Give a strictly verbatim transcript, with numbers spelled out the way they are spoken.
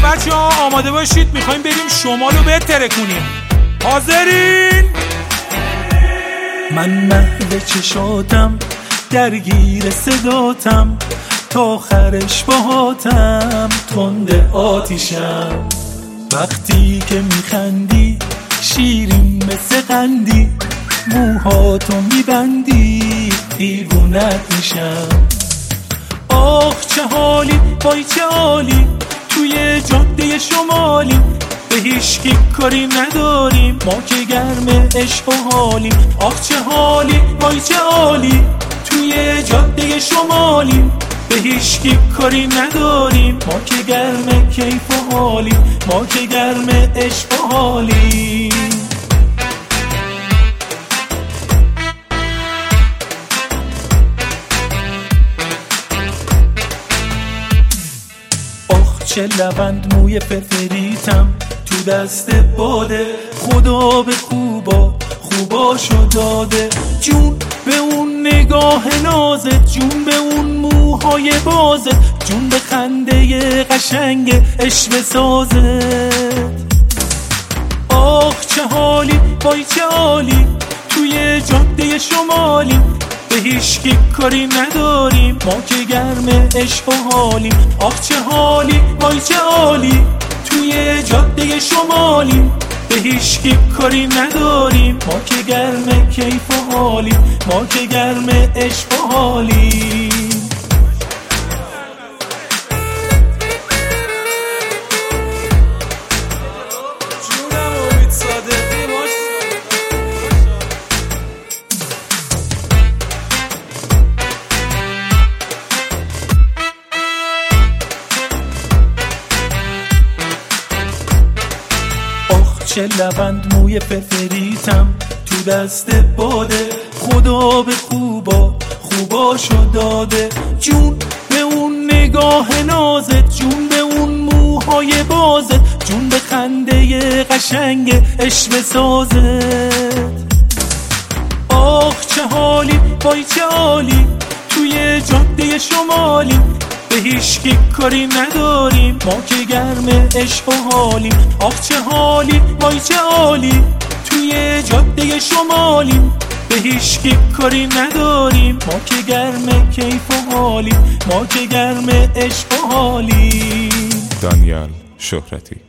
بچه ها آماده باشید، میخوایم بریم شمال رو بهتره کنیم. حاضرین؟ من محو چشاتم، درگیر صداتم، تا آخرش باهاتم، تند آتیشم. وقتی که میخندی شیرین مثل قندی، موهاتو میبندی دیوونت میشم. آخ چه حالی، وای چه حالی، توی جاده شمالی، به هیچکی کاری نداریم، ما که گرم عشق و حالیم. آخ چه حالی، وای چه حالی، توی جاده شمالی، به هیچکی کاری نداریم، ما که گرم کیف و حالیم، ما که گرم عشق و حالیم. چه لبند موی فرفریتم تو دست باده، خدا به خوبا خوباشو داده. جون به اون نگاه نازت، جون به اون موهای بازت، جون به خنده قشنگ عشق سازت. آخ چه حالی، وای چه حالی، توی جاده شمالی، به هیچکی کاری نداریم، ما که گرم عشق و حالیم. آخ چه حالی، وای چه حالی، توی جاده شمالی، به هیچکی کاری نداریم، ما که گرم کیف و حالیم، ما که گرم عشق و حالیم. چه لبند موی فرفریتم تو دست باده، خدا به خوبا خوباشو داده. جون به اون نگاه نازت، جون به اون موهای بازت، جون به خنده قشنگ عشق سازت. آخ چه حالی، وای چه حالی، توی جاده شمالی، به هیچکی کاری نداریم، ما که گرم عشق و حالیم. آخ چه حالی، وای چه حالی، توی جاده شمالی، به هیچکی کاری نداریم، ما که گرم کیف و حالیم، ما که گرم عشق و حالیم. دانیال شهرتی.